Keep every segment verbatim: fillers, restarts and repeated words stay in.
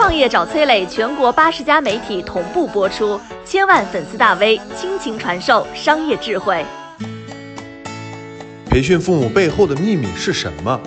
创业找崔磊，全国八十家媒体同步播出，千万粉丝大 V 倾情传授商业智慧。 培训父母背后的秘密是什么？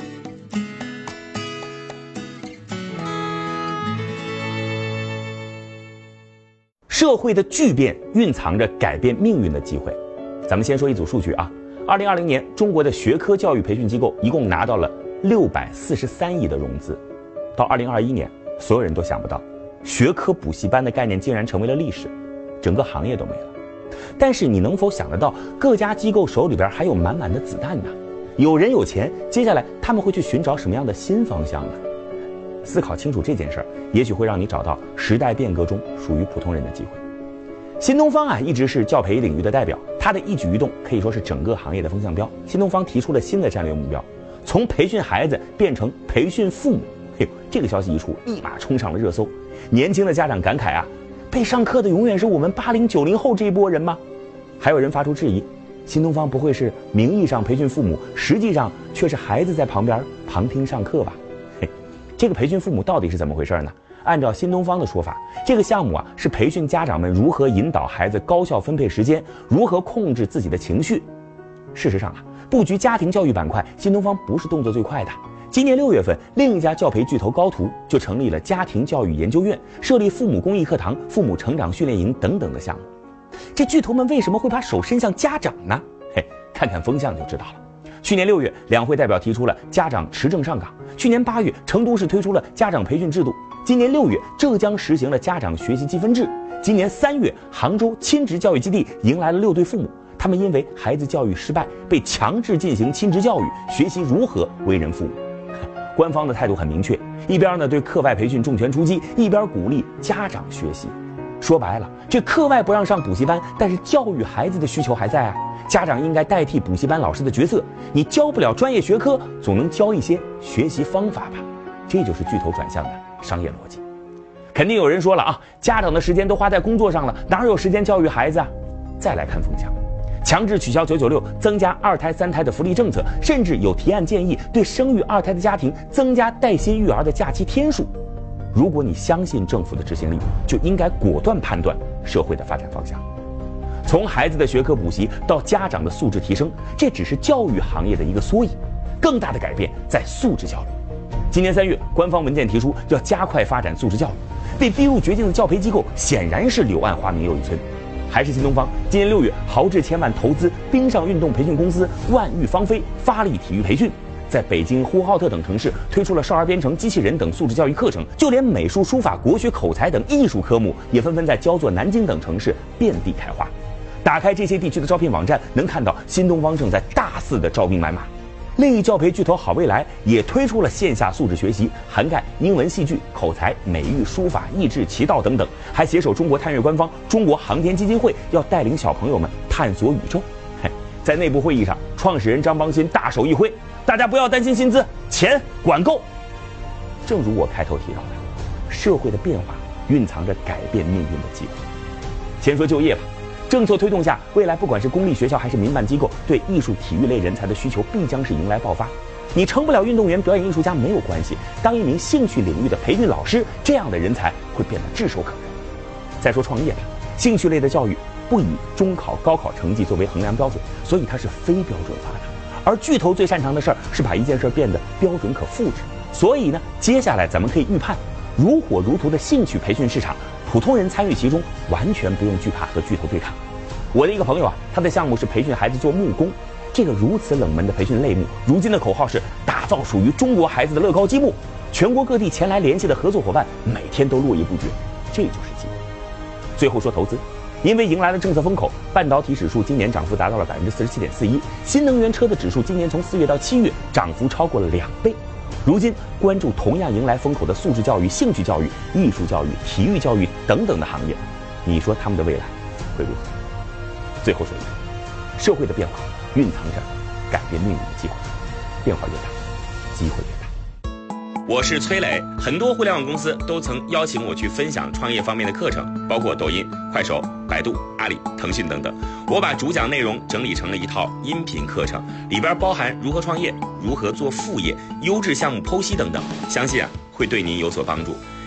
社会的巨变蕴藏着改变命运的机会。咱们先说一组数据啊，二零二零年中国的学科教育培训机构一共拿到了六百四十三亿的融资，到二零二一年，所有人都想不到，学科补习班的概念竟然成为了历史，整个行业都没了。但是你能否想得到，各家机构手里边还有满满的子弹呢？有人有钱，接下来他们会去寻找什么样的新方向呢？思考清楚这件事儿，也许会让你找到时代变革中属于普通人的机会。新东方啊，一直是教培领域的代表，它的一举一动可以说是整个行业的风向标。新东方提出了新的战略目标，从培训孩子变成培训父母。嘿，这个消息一出，立马冲上了热搜。年轻的家长感慨啊，被上课的永远是我们八零九零后这一波人吗？还有人发出质疑，新东方不会是名义上培训父母，实际上却是孩子在旁边旁听上课吧？嘿，这个培训父母到底是怎么回事呢？按照新东方的说法，这个项目啊是培训家长们如何引导孩子高效分配时间，如何控制自己的情绪。事实上啊，布局家庭教育板块，新东方不是动作最快的。今年六月份，另一家教培巨头高途就成立了家庭教育研究院，设立父母公益课堂、父母成长训练营等等的项目。这巨头们为什么会把手伸向家长呢？嘿，看看风向就知道了。去年六月，两会代表提出了家长持证上岗；去年八月，成都市推出了家长培训制度；今年六月，浙江实行了家长学习积分制；今年三月，杭州亲职教育基地迎来了六对父母，他们因为孩子教育失败，被强制进行亲职教育，学习如何为人父母。官方的态度很明确，一边呢对课外培训重拳出击，一边鼓励家长学习。说白了，这课外不让上补习班，但是教育孩子的需求还在啊。家长应该代替补习班老师的角色，你教不了专业学科，总能教一些学习方法吧？这就是巨头转向的商业逻辑。肯定有人说了啊，家长的时间都花在工作上了，哪有时间教育孩子啊？再来看风向，强制取消九九六，增加二胎三胎的福利政策，甚至有提案建议对生育二胎的家庭增加带薪育儿的假期天数。如果你相信政府的执行力，就应该果断判断社会的发展方向。从孩子的学科补习到家长的素质提升，这只是教育行业的一个缩影，更大的改变在素质教育。今年三月，官方文件提出要加快发展素质教育，被逼入绝境的教培机构显然是柳暗花明又一村。还是新东方，今年六月豪掷千万投资冰上运动培训公司万裕芳菲，发力体育培训，在北京、呼和浩特等城市推出了少儿编程、机器人等素质教育课程，就连美术、书法、国学、口才等艺术科目也纷纷在焦作、南京等城市遍地开花。打开这些地区的招聘网站，能看到新东方正在大肆的招兵买马。另一教培巨头好未来也推出了线下素质学习，涵盖英文、戏剧、口才、美育、书法、益智、棋道等等，还携手中国探月官方、中国航天基金会，要带领小朋友们探索宇宙。嘿，在内部会议上，创始人张邦鑫大手一挥，大家不要担心薪资，钱管够。正如我开头提到的，社会的变化蕴藏着改变命运的机会。先说就业吧。政策推动下，未来不管是公立学校还是民办机构，对艺术体育类人才的需求必将是迎来爆发。你成不了运动员、表演艺术家没有关系，当一名兴趣领域的培训老师，这样的人才会变得炙手可热。再说创业吧，兴趣类的教育不以中考、高考成绩作为衡量标准，所以它是非标准化的。而巨头最擅长的事儿是把一件事变得标准可复制。所以呢，接下来咱们可以预判，如火如荼的兴趣培训市场，普通人参与其中，完全不用惧怕和巨头对抗。我的一个朋友啊，他的项目是培训孩子做木工，这个如此冷门的培训类目，如今的口号是打造属于中国孩子的乐高积木。全国各地前来联系的合作伙伴，每天都络绎不绝，这就是机会。最后说投资，因为迎来了政策风口，半导体指数今年涨幅达到了百分之四十七点四一，新能源车的指数今年从四月到七月涨幅超过了两倍。如今关注同样迎来风口的素质教育、兴趣教育、艺术教育、体育教育等等的行业，你说他们的未来会如何？最后说一句，社会的变化蕴藏着改变命运的机会，变化越大，机会越大。 我是崔磊，很多互联网公司都曾邀请我去分享创业方面的课程，包括抖音、快手、百度、阿里、腾讯等等。我把主讲内容整理成了一套音频课程，里边包含如何创业、如何做副业、优质项目剖析等等，相信啊会对您有所帮助。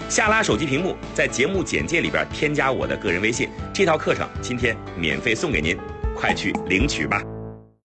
下拉手机屏幕，在节目简介里边添加我的个人微信，这套课程今天免费送给您，快去领取吧。